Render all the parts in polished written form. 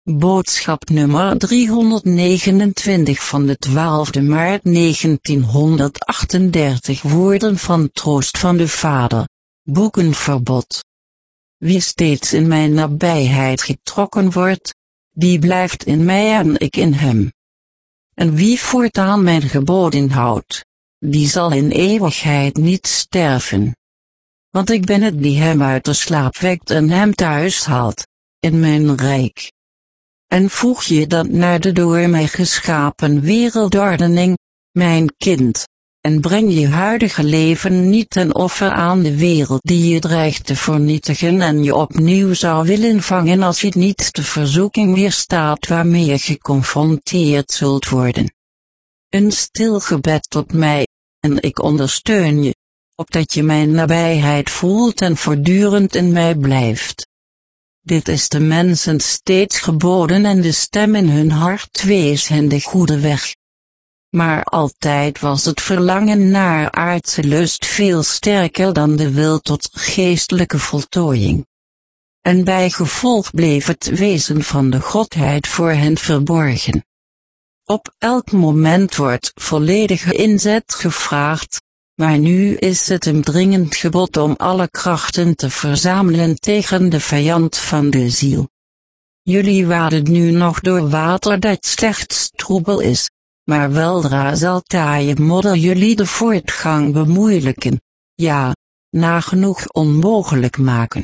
Boodschap nummer 329 van de 12e maart 1938. Woorden van troost van de Vader. Boekenverbod. Wie steeds in mijn nabijheid getrokken wordt, die blijft in mij en ik in hem. En wie voortaan mijn geboden houdt, die zal in eeuwigheid niet sterven. Want ik ben het die hem uit de slaap wekt en hem thuis haalt, in mijn rijk. En voeg je dat naar de door mij geschapen wereldordening, mijn kind, en breng je huidige leven niet ten offer aan de wereld die je dreigt te vernietigen en je opnieuw zou willen vangen als je niet de verzoeking weerstaat waarmee je geconfronteerd zult worden. Een stil gebed tot mij, en ik ondersteun je, opdat je mijn nabijheid voelt en voortdurend in mij blijft. Dit is de mensen steeds geboden en de stem in hun hart wees hen de goede weg. Maar altijd was het verlangen naar aardse lust veel sterker dan de wil tot geestelijke voltooiing. En bijgevolg bleef het wezen van de Godheid voor hen verborgen. Op elk moment wordt volledige inzet gevraagd, maar nu is het een dringend gebod om alle krachten te verzamelen tegen de vijand van de ziel. Jullie waden nu nog door water dat slechts troebel is, maar weldra zal taaie modder jullie de voortgang bemoeilijken, ja, nagenoeg onmogelijk maken.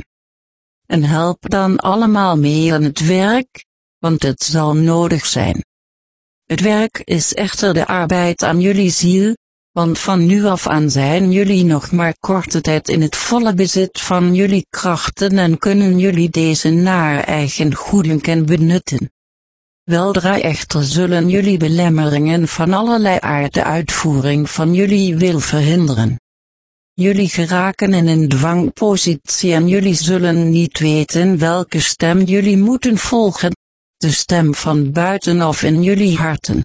En help dan allemaal mee aan het werk, want het zal nodig zijn. Het werk is echter de arbeid aan jullie ziel, want van nu af aan zijn jullie nog maar korte tijd in het volle bezit van jullie krachten en kunnen jullie deze naar eigen goeddunken benutten. Weldra echter zullen jullie belemmeringen van allerlei aard de uitvoering van jullie wil verhinderen. Jullie geraken in een dwangpositie en jullie zullen niet weten welke stem jullie moeten volgen, de stem van buiten of in jullie harten.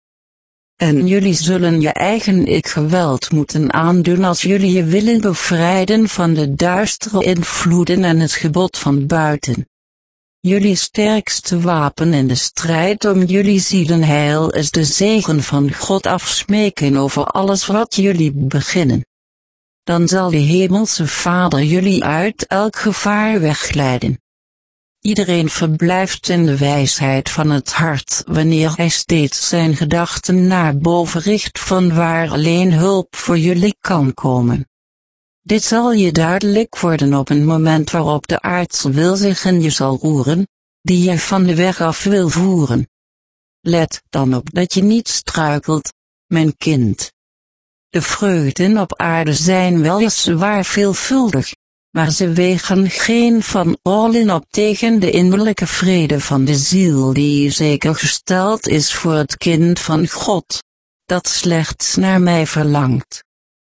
En jullie zullen je eigen ik geweld moeten aandoen als jullie je willen bevrijden van de duistere invloeden en het gebod van buiten. Jullie sterkste wapen in de strijd om jullie zielenheil is de zegen van God afsmeken over alles wat jullie beginnen. Dan zal de Hemelse Vader jullie uit elk gevaar wegleiden. Iedereen verblijft in de wijsheid van het hart wanneer hij steeds zijn gedachten naar boven richt van waar alleen hulp voor jullie kan komen. Dit zal je duidelijk worden op een moment waarop de aardse wil zich in je zal roeren, die je van de weg af wil voeren. Let dan op dat je niet struikelt, mijn kind. De vreugden op aarde zijn weliswaar veelvuldig, maar ze wegen geen van allen op tegen de innerlijke vrede van de ziel die zeker gesteld is voor het kind van God, dat slechts naar mij verlangt.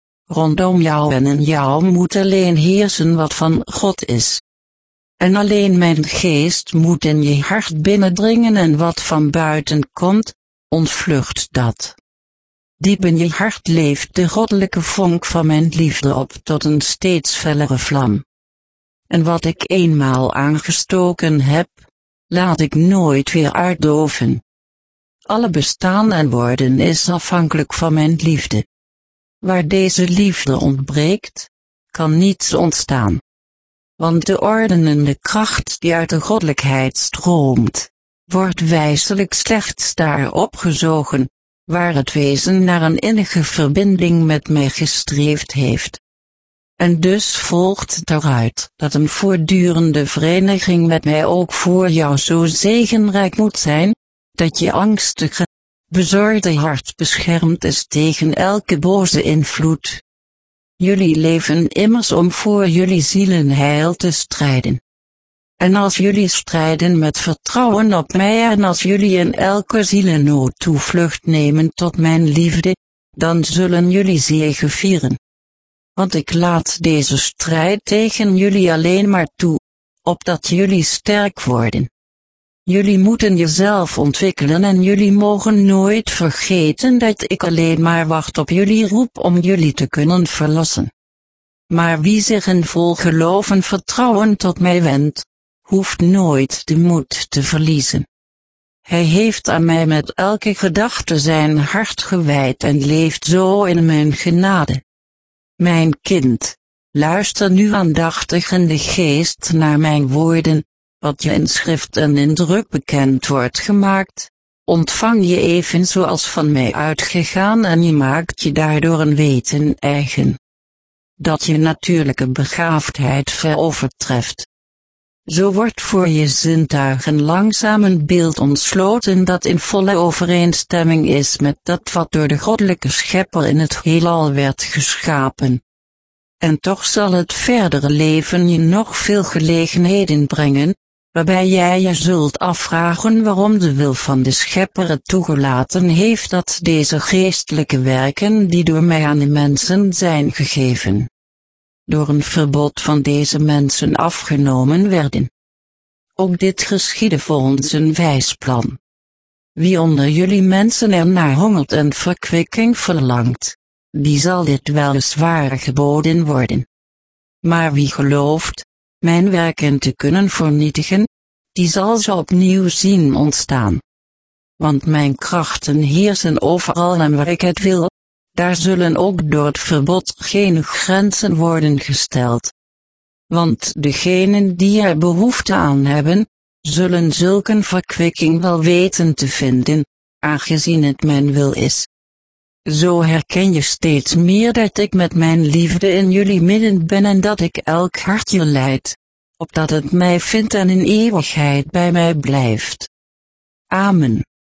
Rondom jou en in jou moet alleen heersen wat van God is. En alleen mijn geest moet in je hart binnendringen en wat van buiten komt, ontvlucht dat. Diep in je hart leeft de goddelijke vonk van mijn liefde op tot een steeds fellere vlam. En wat ik eenmaal aangestoken heb, laat ik nooit weer uitdoven. Alle bestaan en worden is afhankelijk van mijn liefde. Waar deze liefde ontbreekt, kan niets ontstaan. Want de ordenende kracht die uit de goddelijkheid stroomt, wordt wijselijk slechts daar opgezogen, waar het wezen naar een innige verbinding met mij gestreefd heeft. En dus volgt daaruit dat een voortdurende vereniging met mij ook voor jou zo zegenrijk moet zijn, dat je angstige, bezorgde hart beschermd is tegen elke boze invloed. Jullie leven immers om voor jullie zielenheil te strijden. En als jullie strijden met vertrouwen op mij en als jullie in elke zielennood toevlucht nemen tot mijn liefde, dan zullen jullie zegevieren. Want ik laat deze strijd tegen jullie alleen maar toe, opdat jullie sterk worden. Jullie moeten jezelf ontwikkelen en jullie mogen nooit vergeten dat ik alleen maar wacht op jullie roep om jullie te kunnen verlossen. Maar wie zich in vol geloof en vertrouwen tot mij wendt, hoeft nooit de moed te verliezen. Hij heeft aan mij met elke gedachte zijn hart gewijd en leeft zo in mijn genade. Mijn kind, luister nu aandachtig in de geest naar mijn woorden, wat je in schrift en in druk bekend wordt gemaakt, ontvang je even zoals van mij uitgegaan en je maakt je daardoor een weten eigen, dat je natuurlijke begaafdheid ver overtreft. Zo wordt voor je zintuigen langzaam een beeld ontsloten dat in volle overeenstemming is met dat wat door de goddelijke schepper in het heelal werd geschapen. En toch zal het verdere leven je nog veel gelegenheden brengen, waarbij jij je zult afvragen waarom de wil van de schepper het toegelaten heeft dat deze geestelijke werken die door mij aan de mensen zijn gegeven, door een verbod van deze mensen afgenomen werden. Ook dit geschiedde volgens een wijs plan. Wie onder jullie mensen ernaar hongert en verkwikking verlangt, die zal dit weliswaar geboden worden. Maar wie gelooft, mijn werken te kunnen vernietigen, die zal ze opnieuw zien ontstaan. Want mijn krachten heersen overal en waar ik het wil, daar zullen ook door het verbod geen grenzen worden gesteld. Want degenen die er behoefte aan hebben, zullen zulke verkwikking wel weten te vinden, aangezien het mijn wil is. Zo herken je steeds meer dat ik met mijn liefde in jullie midden ben en dat ik elk hartje leid, opdat het mij vindt en in eeuwigheid bij mij blijft. Amen.